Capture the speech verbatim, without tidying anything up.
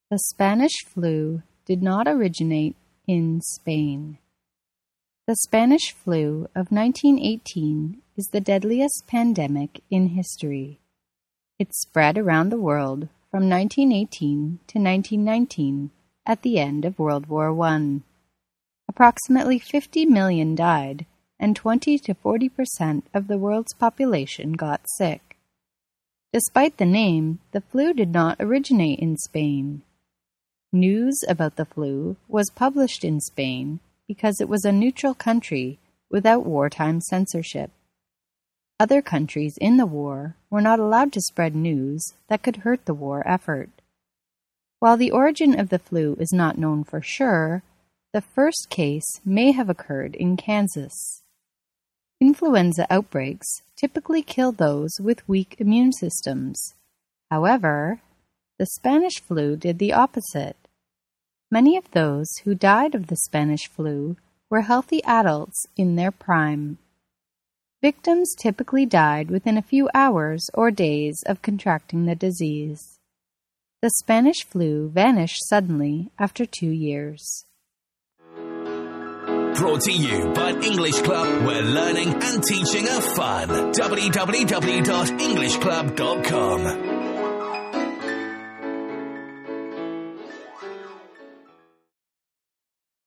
The Spanish flu did not originate in Spain. The Spanish flu of nineteen eighteen is the deadliest pandemic in history. It spread around the world from nineteen eighteen to nineteen nineteen at the end of World War One. Approximately fifty million died, and twenty to forty percent of the world's population got sick. Despite the name, the flu did not originate in Spain. News about the flu was published in Spain because it was a neutral country without wartime censorship. Other countries in the war were not allowed to spread news that could hurt the war effort. While the origin of the flu is not known for sure, the first case may have occurred in Kansas. Influenza outbreaks typically kill those with weak immune systems. However, the Spanish flu did the opposite. Many of those who died of the Spanish flu were healthy adults in their prime. Victims typically died within a few hours or days of contracting the disease. The Spanish flu vanished suddenly after two years. Brought to you by English Club, where learning and teaching are fun. w w w dot english club dot com